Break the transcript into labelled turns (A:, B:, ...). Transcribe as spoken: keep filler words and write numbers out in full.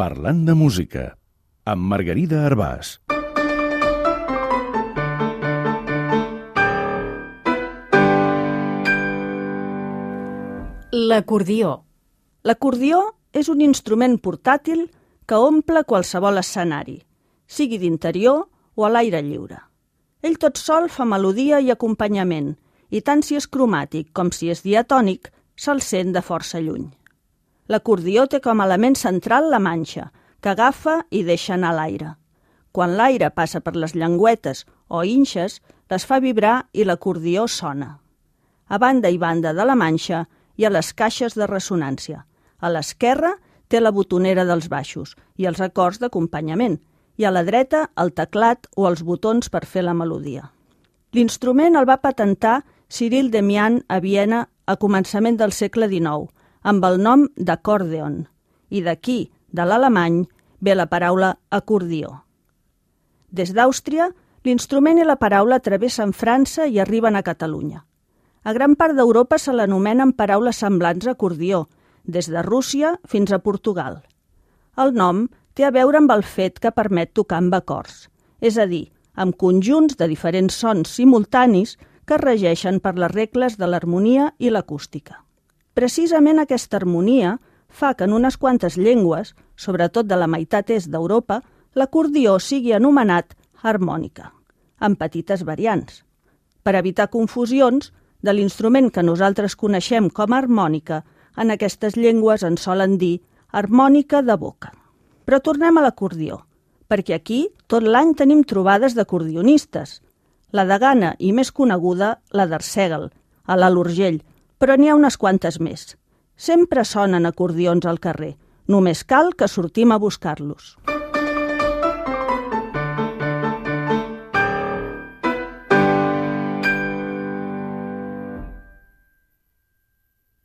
A: Parlant de música, amb Margarida Arbàs.
B: L'acordió. L'acordió és un instrument portàtil que omple qualsevol escenari, sigui d'interior o a l'aire lliure. Ell tot sol fa melodia i acompanyament, i tant si és cromàtic com si és diatònic, se'l sent de força lluny. L'acordió té com a element central la manxa, que agafa i deixa anar l'aire. Quan l'aire passa per les llengüetes o inxes, les fa vibrar i l'acordió sona. A banda i banda de la manxa hi ha les caixes de ressonància. A l'esquerra té la botonera dels baixos i els acords d'acompanyament, i a la dreta el teclat o els botons per fer la melodia. L'instrument el va patentar Cyril Demian a Viena a començament del segle dinou, amb el nom d'acòrdeon, i d'aquí, de l'alemany, ve la paraula acordió. Des d'Àustria, l'instrument i la paraula travessen França i arriben a Catalunya. A gran part d'Europa se l'anomenen paraules semblants a acordió, des de Rússia fins a Portugal. El nom té a veure amb el fet que permet tocar amb acords, és a dir, amb conjunts de diferents sons simultanis que es regeixen per les regles de l'harmonia i l'acústica. Precisament aquesta harmonia fa que en unes quantes llengües, sobretot de la meitat est d'Europa, l'acordió sigui anomenat harmònica, amb petites variants. Per evitar confusions, de l'instrument que nosaltres coneixem com a harmònica, en aquestes llengües en solen dir harmònica de boca. Però tornem a l'acordió, perquè aquí tot l'any tenim trobades d'acordionistes. La de Gana i més coneguda, la d'Arsèguel, a l'Alt Urgell, però n'hi ha unes quantes més. Sempre sonen acordions al carrer, només cal que sortim a buscar-los.